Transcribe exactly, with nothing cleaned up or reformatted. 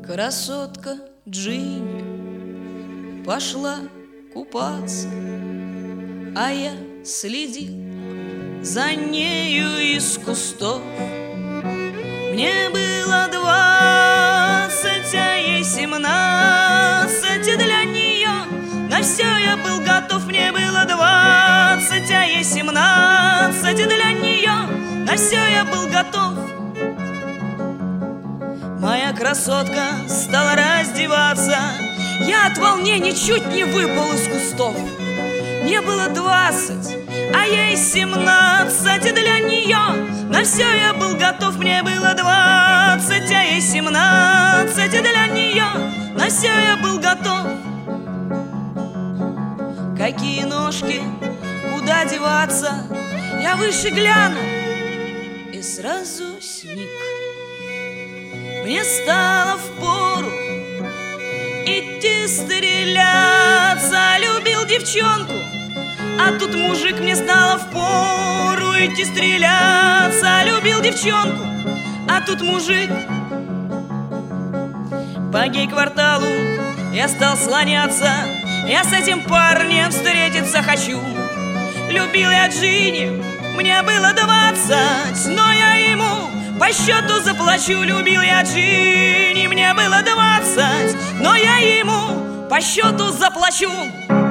Красотка Джинни пошла купаться, а я следил за нею из кустов. Мне было двадцать, а ей семнадцать, и для нее на все я был готов. Мне было двадцать, а ей семнадцать, и для нее на все я был готов. Моя красотка стала раздеваться, я от волнения чуть не выпал из кустов. Мне было двадцать, а ей семнадцать, и для нее на все я был готов. Мне было двадцать, а ей семнадцать, и для нее на все я был готов. Какие ножки, куда деваться, я выше гляну, и сразу сник. Мне стало впору идти стреляться, любил девчонку, а тут мужик. Мне стало впору идти стреляться, любил девчонку, а тут мужик. По гей-кварталу я стал слоняться, я с этим парнем встретиться хочу. Любил я Джинни, мне было двадцать, но я ему по счету заплачу. Любил я Джинни, мне было двадцать, но я ему по счету заплачу.